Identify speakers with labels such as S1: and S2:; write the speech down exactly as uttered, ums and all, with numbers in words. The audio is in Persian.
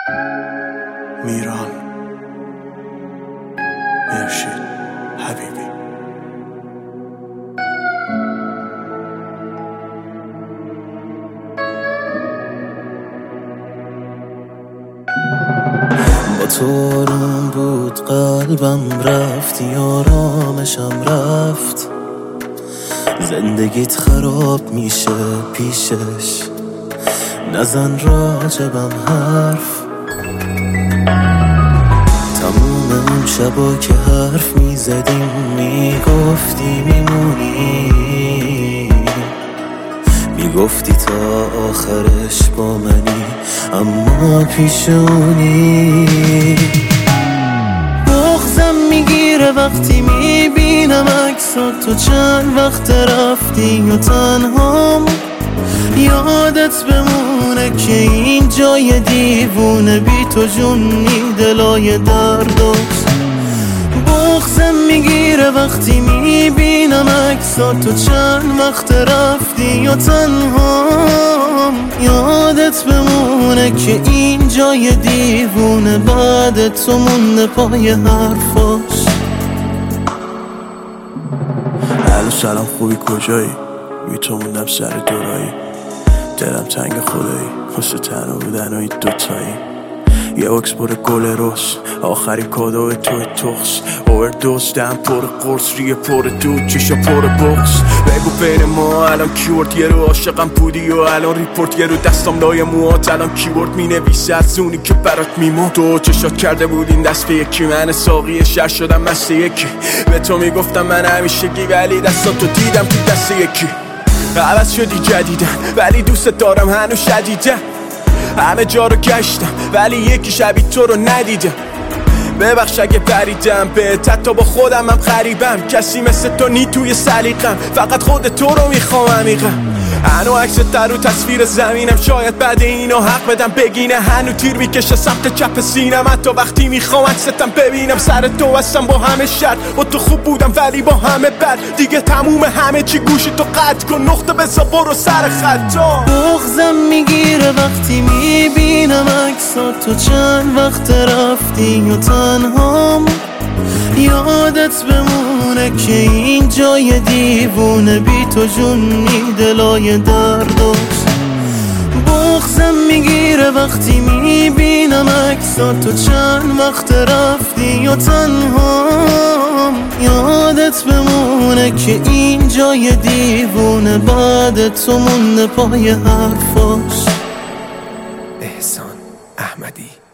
S1: میران مرشد حبیبی.
S2: با تو آروم بود قلبم، رفتی آرامشم رفت. زندگیت خراب میشه پیشش، نزن راجبم حرف. تموم اون شبا که حرف میزدیم میگفتی میمونی، میگفتی تا آخرش با منی، اما پیشونی. بغضم میگیره وقتی میبینم عکسات تو، چند وقت رفتی و تنهام. یادت بمونه که این جای دیوونه، بی تو جونی دلای درداست. بغضم میگیره وقتی میبینم عکسات تو، چند وقت رفتی و تنهام. یادت بمونه که این جای دیوونه، بعد تو مونده پای حرفاش.
S1: الو سلام، خوبی؟ کجایی؟ بی تو موندم سر دورایی، دلم تنگ خدایی واسه تنها بودن و این دوتایی. یه اکس پر گل روز، آخری کادو توی تخص. اووردوز دم پر قرص، ریه پر دود، چشا پر بغز. بگو بین ما الان کیورد، یه رو عاشقم بودی و الان ریپورت. یه رو دستم لای موهات الان کیورد مینویسه از اونی که برات میمون. تو چشات کرده بودین دست به یکی، من ساقی شهر شدم مست یکی. به تو میگفتم من همیشگی، ولی دستاتو دیدم تو دست یکی. عوض شدی جدیدن ولی دوست دارم هنوز شدیدن. همه جا رو گشتم ولی یکی شبیه تو رو ندیدم. ببخش اگه پریدم بهت، حتی با خودم هم غریبم. کسی مثل تو نی توی سلیقم، فقط خود تو رو میخوام عمیقم. هنو عکس تر رو تصویر زمینم، شاید بعد اینو حق بدم بگینه. هنو تیر میکشه سمت چپ سینم، حتی وقتی میخوام عکستم ببینم. سر تو هستم با همه شر، با تو خوب بودم ولی با همه بد. دیگه تموم همه چی، گوشی تو قطع کن، نقطه بزا برو سر خطا.
S2: بغضم میگیره وقتی میبینم عکسات تو، چند وقت رفتی و تنهام. یادت بمونه که این جای دیوونه، بی تو جونی دلای درداست. بغضم میگیره وقتی میبینم عکسات تو، چند وقت رفتی و تنهام. یادت بمونه که این جای دیوونه، بعد تو مونده پای حرفاش.
S3: احسان احمدی.